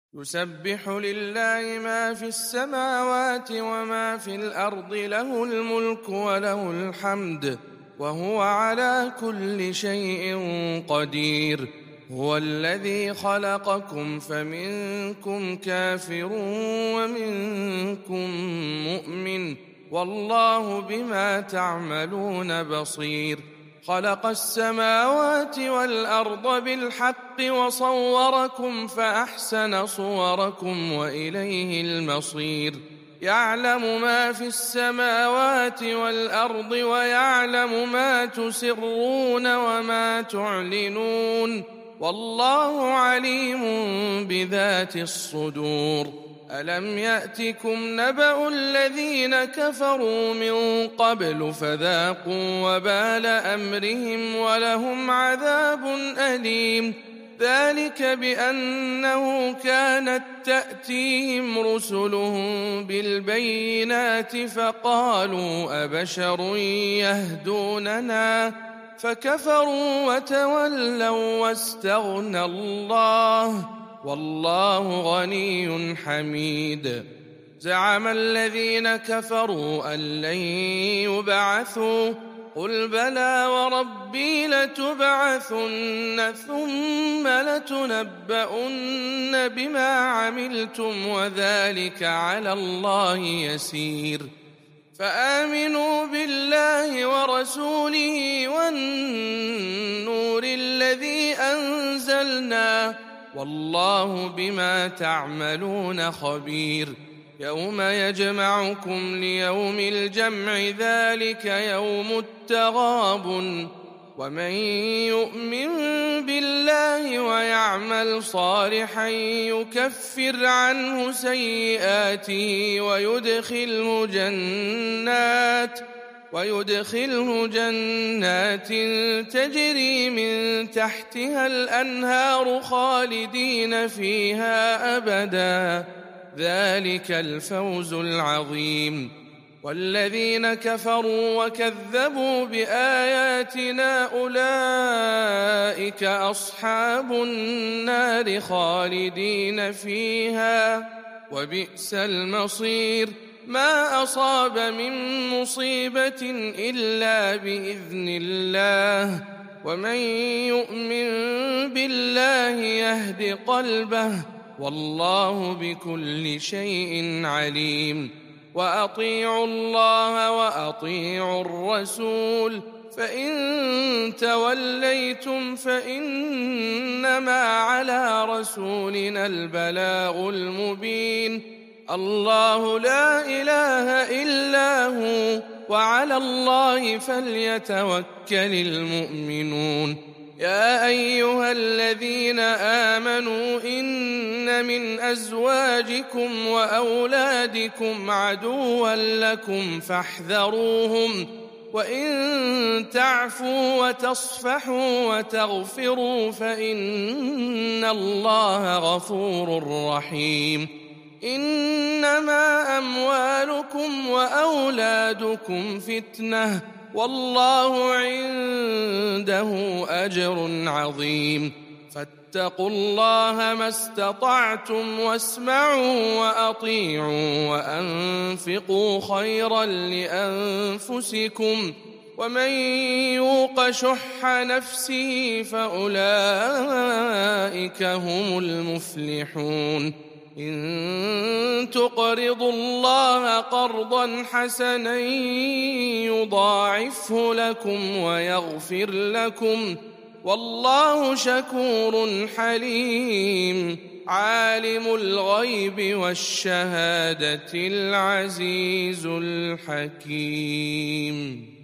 يسبح لله ما في السماوات وما في الأرض، له الملك وله الحمد وهو على كل شيء قدير. هو الذي خلقكم فمنكم كافر ومنكم مؤمن، والله بما تعملون بصير. خلق السماوات والأرض بالحق وصوركم فأحسن صوركم وإليه المصير. يعلم ما في السماوات والأرض ويعلم ما تسرون وما تعلنون، والله عليم بذات الصدور. ألم يأتكم نبأ الذين كفروا من قبل فذاقوا وبال أمرهم ولهم عذاب أليم. ذلك بأنه كانت تأتيهم رسلهم بالبينات فقالوا أبشر يهدوننا فكفروا وتولوا واستغنى الله، والله غني حميد. زعم الذين كفروا أن لن يبعثوا، قل بلى وربي لتبعثن ثم لتنبؤن بما عملتم وذلك على الله يسير. فآمنوا بالله ورسوله والنور الذي أنزلنا، والله بما تعملون خبير. يوم يجمعكم ليوم الجمع ذلك يوم التغابن، ومن يؤمن بالله ويعمل صالحا يكفر عنه سيئاته ويدخله جنات تجري من تحتها الأنهار خالدين فيها أبدا، ذلك الفوز العظيم. والذين كفروا وكذبوا بآياتنا أولئك أصحاب النار خالدين فيها، وبئس المصير. ما أصاب من مصيبة إلا بإذن الله، ومن يؤمن بالله يهد قلبه، والله بكل شيء عليم. وأطيعوا الله وأطيعوا الرسول، فإن توليتم فإنما على رسولنا البلاغ المبين. الله لا إله إلا هو، وعلى الله فليتوكل المؤمنون. يا أيها الذين آمنوا إن من أزواجكم وأولادكم عدوا لكم فاحذروهم، وإن تعفوا وتصفحوا وتغفروا فإن الله غفور رحيم. إنما أموالكم وأولادكم فتنة، والله عنده أجر عظيم. فاتقوا الله ما استطعتم واسمعوا وأطيعوا وأنفقوا خيرا لأنفسكم، ومن يوق شح نفسه فأولئك هم المفلحون. إن تقرضوا الله قرضا حسنا يضاعفه لكم ويغفر لكم، والله شكور حليم. عالم الغيب والشهادة العزيز الحكيم.